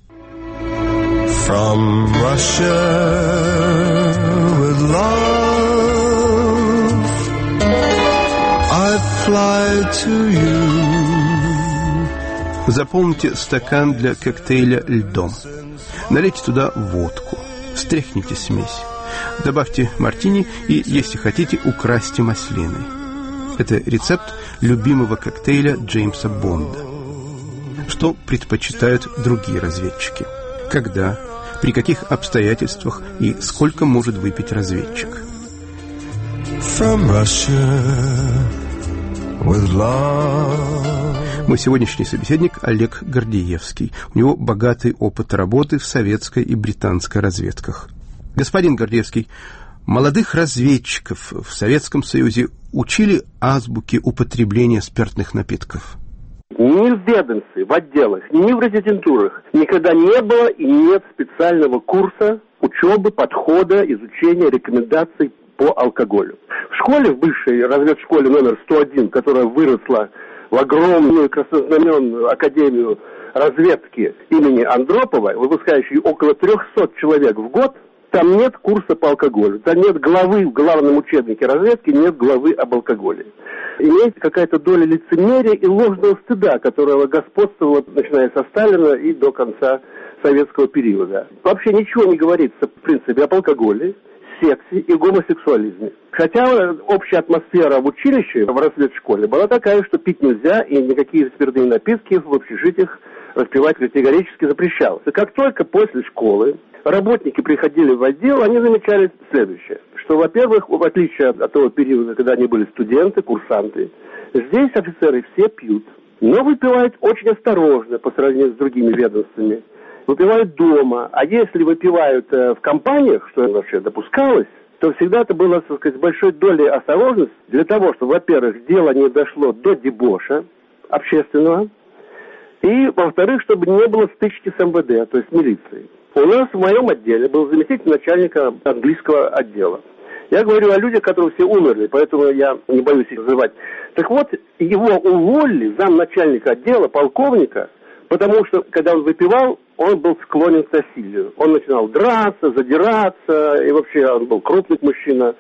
From Russia with love I fly to you.
Заполните стакан для коктейля льдом. Налейте туда водку. Стряхните смесь. Добавьте мартини и, если хотите, украсьте маслиной. Это рецепт любимого коктейля Джеймса Бонда. Что предпочитают другие разведчики? Когда, при каких обстоятельствах и сколько может выпить разведчик?
From Russia with love.
Мой сегодняшний собеседник Олег Гордеевский. У него богатый опыт работы в советской и британской разведках. Господин Гордеевский, молодых разведчиков в Советском Союзе учили азбуке употребления спиртных напитков?
Ни в ведомстве, в отделах, ни в резидентурах никогда не было и нет специального курса учебы, подхода, изучения рекомендаций по алкоголю. В школе, в бывшей разведшколе номер сто один, которая выросла в огромную краснознаменную академию разведки имени Андропова, выпускающей около трехсот человек в год, там нет курса по алкоголю, там нет главы в главном учебнике разведки, нет главы об алкоголе. Имеется какая-то доля лицемерия и ложного стыда, которого господствовало, начиная со Сталина и до конца советского периода. Вообще ничего не говорится, в принципе, об алкоголе, сексе и гомосексуализме. Хотя общая атмосфера в училище, в разведшколе была такая, что пить нельзя, и никакие спиртные напитки в общежитиях распивать категорически запрещалось. И как только после школы работники приходили в отдел, они замечали следующее, что, во-первых, в отличие от того периода, когда они были студенты, курсанты, здесь офицеры все пьют, но выпивают очень осторожно по сравнению с другими ведомствами. Выпивают дома, а если выпивают э, в компаниях, что вообще допускалось, то всегда это было, так сказать, с большой долей осторожности для того, чтобы, во-первых, дело не дошло до дебоша общественного, и, во-вторых, чтобы не было стычки с эм вэ дэ, то есть милицией. У нас в моем отделе был заместитель начальника английского отдела. Я говорю о людях, которые все умерли, поэтому я не боюсь их называть. Так вот, его уволили, замначальника отдела, полковника, потому что, когда он выпивал, он был склонен к насилию. Он начинал драться, задираться, и вообще он был крупный мужчина.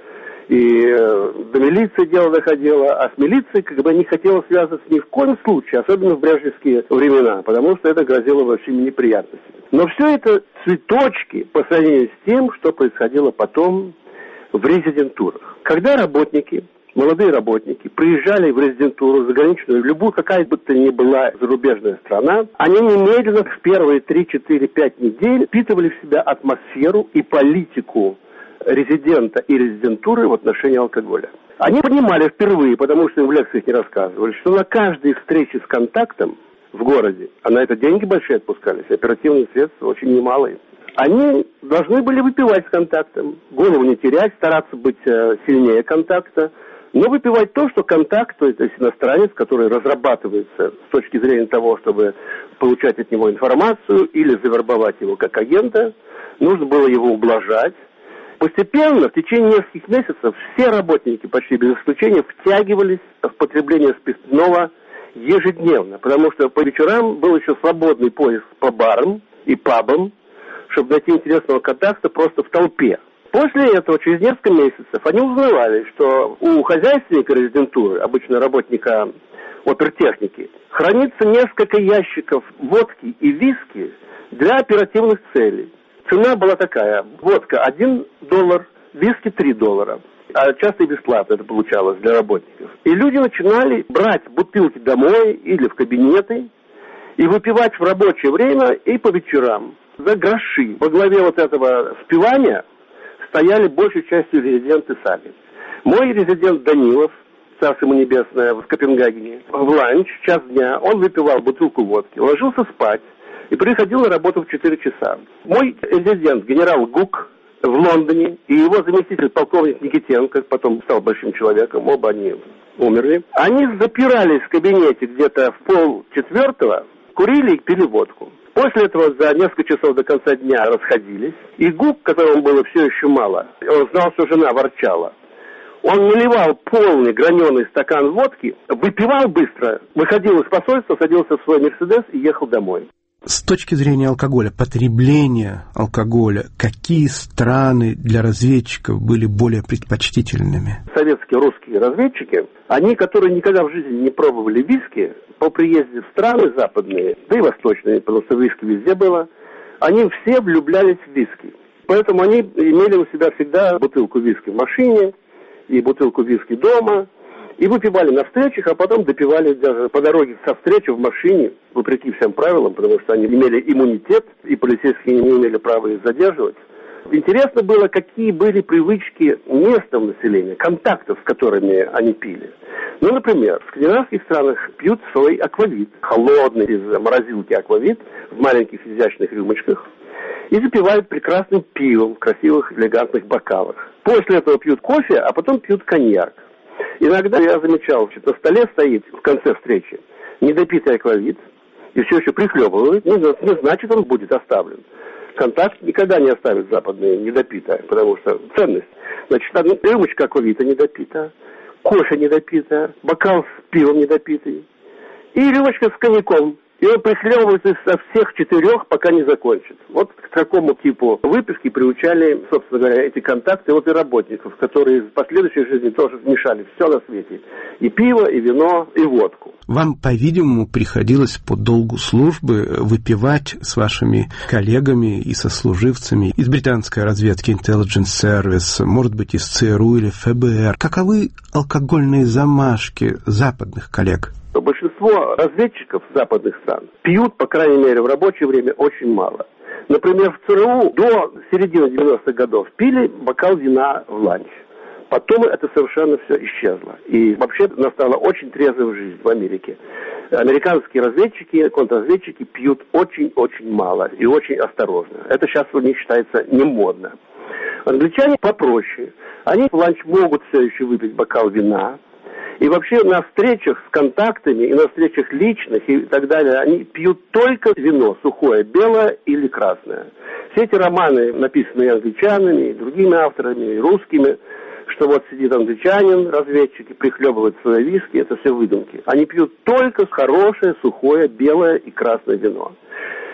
И э, до милиции дело доходило, а с милицией как бы не хотела связываться ни в коем случае, особенно в брежневские времена, потому что это грозило большими неприятностями. Но все это цветочки по сравнению с тем, что происходило потом в резидентурах. Когда работники, молодые работники, приезжали в резидентуру заграничную, в любую, какая бы то ни была зарубежная страна, они немедленно в первые три, четыре, пять недель впитывали в себя атмосферу и политику резидента и резидентуры в отношении алкоголя. Они понимали впервые, потому что им в лекциях не рассказывали, что на каждой встрече с контактом в городе, а на это деньги большие отпускались, оперативные средства очень немалые, они должны были выпивать с контактом, голову не терять, стараться быть э, сильнее контакта, но выпивать то, что контакт, то есть иностранец, который разрабатывается с точки зрения того, чтобы получать от него информацию или завербовать его как агента, нужно было его ублажать. Постепенно, в течение нескольких месяцев, все работники, почти без исключения, втягивались в потребление спиртного ежедневно, потому что по вечерам был еще свободный поиск по барам и пабам, чтобы найти интересного контакта просто в толпе. После этого, через несколько месяцев, они узнавали, что у хозяйственника резидентуры, обычно работника опертехники, хранится несколько ящиков водки и виски для оперативных целей. Цена была такая: водка один доллар, виски три доллара. А часто и бесплатно это получалось для работников. И люди начинали брать бутылки домой или в кабинеты и выпивать в рабочее время и по вечерам за гроши. Во главе вот этого спивания стояли большей частью резиденты сами. Мой резидент Данилов, царство ему небесное, в Копенгагене, в ланч, час дня, он выпивал бутылку водки, ложился спать и приходил на работу в четыре часа. Мой резидент, генерал Гук, в Лондоне, и его заместитель, полковник Никитенко, потом стал большим человеком, оба они умерли. Они запирались в кабинете где-то в полчетвертого, курили и пили водку. После этого за несколько часов до конца дня расходились, и Гук, которому было все еще мало, он знал, что жена ворчала, он наливал полный граненый стакан водки, выпивал быстро, выходил из посольства, садился в свой Мерседес и ехал домой.
С точки зрения алкоголя, потребления алкоголя, какие страны для разведчиков были более предпочтительными?
Советские, русские разведчики, они, которые никогда в жизни не пробовали виски, по приезде в страны западные, да и восточные, потому что виски везде было, они все влюблялись в виски. Поэтому они имели у себя всегда бутылку виски в машине и бутылку виски дома, и выпивали на встречах, а потом допивали даже по дороге со встречи в машине, вопреки всем правилам, потому что они имели иммунитет, и полицейские не имели права их задерживать. Интересно было, какие были привычки местного населения, контактов, с которыми они пили. Ну, например, в скандинавских странах пьют свой аквавит, холодный из морозилки аквавит, в маленьких изящных рюмочках, и запивают прекрасным пивом в красивых элегантных бокалах. После этого пьют кофе, а потом пьют коньяк. Иногда я замечал, что на столе стоит в конце встречи недопитый аквавит, и все еще прихлебывают, ну, не значит, он будет оставлен. Контакт никогда не оставит западные недопитое, потому что ценность. Значит, одна рюмочка аквавита недопитая, кофе недопитая, бокал с пивом недопитый и рюмочка с коньяком. И он прихлебывается со всех четырех, пока не закончит. Вот к такому типу выпивки приучали, собственно говоря, эти контакты вот и работников, которые в последующей жизни тоже смешали все на свете. И пиво, и вино, и водку.
Вам, по-видимому, приходилось по долгу службы выпивать с вашими коллегами и сослуживцами из британской разведки Intelligence Service, может быть, из ЦРУ или ФБР. Каковы алкогольные замашки западных коллег?
Большинство разведчиков западных стран пьют, по крайней мере, в рабочее время очень мало. Например, в ЦРУ до середины девяностых годов пили бокал вина в ланч. Потом это совершенно все исчезло. И вообще настала очень трезвая жизнь в Америке. Американские разведчики, контрразведчики пьют очень-очень мало и очень осторожно. Это сейчас у них считается не модно. Англичане попроще. Они в ланч могут все еще выпить бокал вина. И вообще на встречах с контактами и на встречах личных и так далее они пьют только вино, сухое, белое или красное. Все эти романы, написанные англичанами, и другими авторами, и русскими, что вот сидит англичанин, разведчик, и прихлебывает свои виски, это все выдумки. Они пьют только хорошее, сухое, белое и красное вино.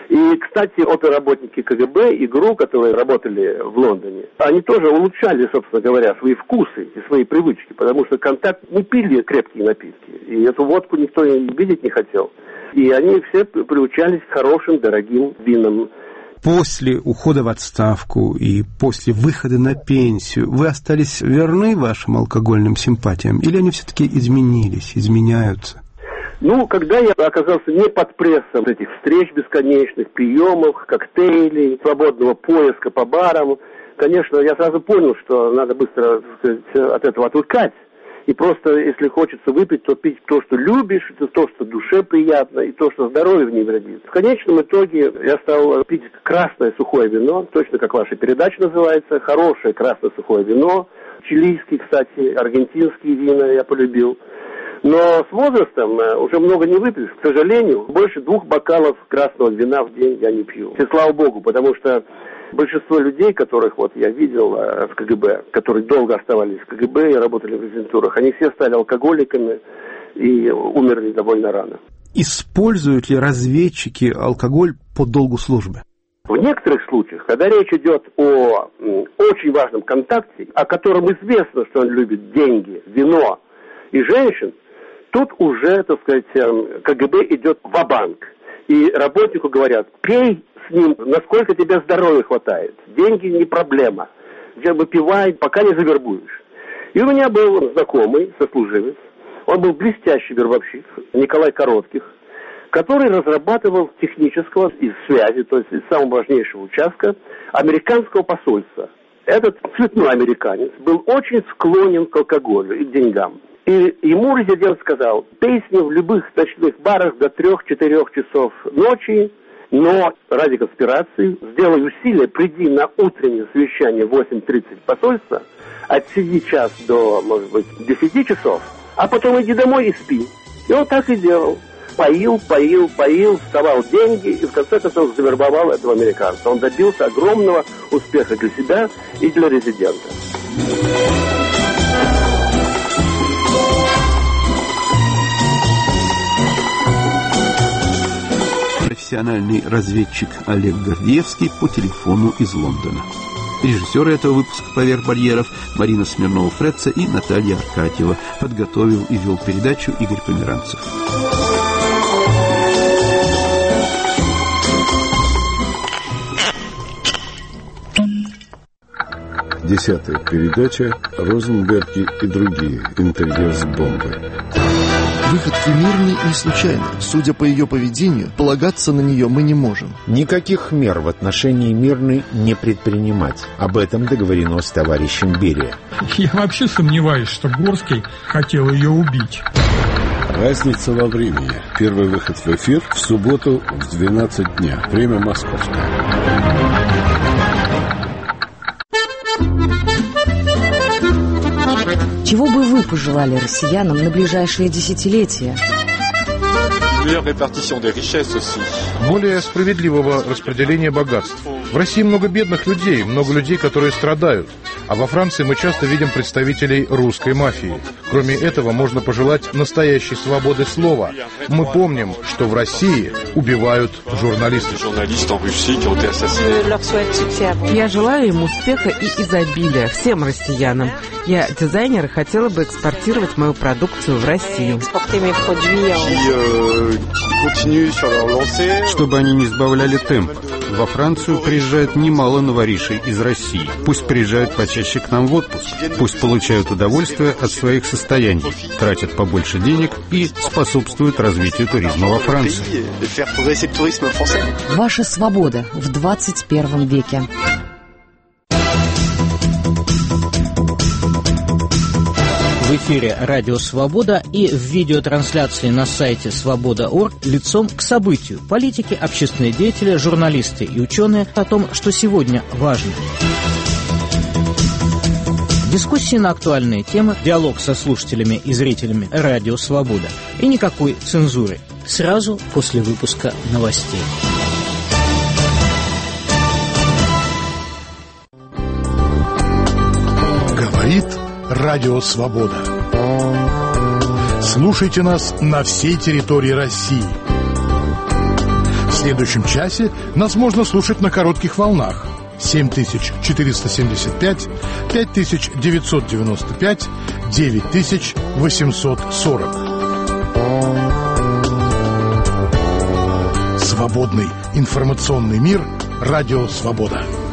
И, кстати, оперработники КГБ и ГРУ, которые работали в Лондоне, они тоже улучшали, собственно говоря, свои вкусы и свои привычки, потому что контакт не пили крепкие напитки, и эту водку никто и видеть не хотел. И они все приучались к хорошим, дорогим винам.
После ухода в отставку и после выхода на пенсию вы остались верны вашим алкогольным симпатиям, или они все-таки изменились, изменяются?
Ну, когда я оказался не под прессом этих встреч бесконечных, приемов, коктейлей, свободного поиска по барам, конечно, я сразу понял, что надо быстро, так сказать, от этого отвыкать. И просто, если хочется выпить, то пить то, что любишь, то, что душе приятно, и то, что здоровью не вредит. В конечном итоге я стал пить красное сухое вино, точно как ваша передача называется, хорошее красное сухое вино. Чилийские, кстати, аргентинские вина я полюбил. Но с возрастом уже много не выпьешь, к сожалению. Больше двух бокалов красного вина в день я не пью. И слава богу, потому что большинство людей, которых вот я видел в КГБ, которые долго оставались в КГБ и работали в резидентурах, они все стали алкоголиками и умерли довольно рано.
Используют ли разведчики алкоголь по долгу службы?
В некоторых случаях, когда речь идет о очень важном контакте, о котором известно, что он любит деньги, вино и женщин, тут уже, так сказать, КГБ идет ва-банк. И работнику говорят: пей с ним, насколько тебе здоровья хватает. Деньги не проблема. Выпивай, пока не завербуешь. И у меня был знакомый, сослуживец, он был блестящий вербовщик, Николай Коротких, который разрабатывал технического из связи, то есть из самого важнейшего участка, американского посольства. Этот цветной американец был очень склонен к алкоголю и к деньгам. И ему резидент сказал: пей с ним в любых ночных барах до трех-четырех часов ночи, но ради конспирации сделай усилие, приди на утреннее совещание в восемь тридцать посольства, отсиди час до, может быть, десяти часов, а потом иди домой и спи. И он так и делал. Поил, поил, поил, вставал деньги и в конце концов завербовал этого американца. Он добился огромного успеха для себя и для резидента.
Профессиональный разведчик Олег Гордеевский по телефону из Лондона. Режиссеры этого выпуска «Поверх барьеров» Марина Смирнова-Фретца и Наталья Аркадьева. Подготовил и вел передачу Игорь Померанцев.
Десятая передача «Розенберги и другие. Интерьер с бомбой».
Выход к Мирной не случайно. Судя по ее поведению, полагаться на нее мы не можем.
Никаких мер в отношении Мирной не предпринимать. Об этом договорено с товарищем Берия.
Я вообще сомневаюсь, что Горский хотел ее убить.
Разница во времени. Первый выход в эфир в субботу в двенадцать дня. Время московское.
Чего бы вы пожелали россиянам на ближайшие десятилетия?
Более справедливого распределения богатств. В России много бедных людей, много людей, которые страдают. А во Франции мы часто видим представителей русской мафии. Кроме этого, можно пожелать настоящей свободы слова. Мы помним, что в России убивают журналистов.
Я желаю им успеха и изобилия, всем россиянам. Я дизайнер и хотела бы экспортировать мою продукцию в Россию.
Чтобы они не сбавляли темп. Во Францию приезжает немало новоришей из России. Пусть приезжают почаще к нам в отпуск. Пусть получают удовольствие от своих состояний, тратят побольше денег и способствуют развитию туризма во Франции.
Ваша свобода в двадцать первом веке.
В эфире «Радио Свобода» и в видеотрансляции на сайте свобода точка орг лицом к событию. Политики, общественные деятели, журналисты и ученые о том, что сегодня важно. Дискуссии на актуальные темы, диалог со слушателями и зрителями «Радио Свобода». И никакой цензуры. Сразу после выпуска новостей.
Говорит Радио Свобода. Слушайте нас на всей территории России. В следующем часе нас можно слушать на коротких волнах. семь тысяч четыреста семьдесят пять, пять тысяч девятьсот девяносто пять, девять тысяч восемьсот сорок. Свободный информационный мир. Радио «Свобода».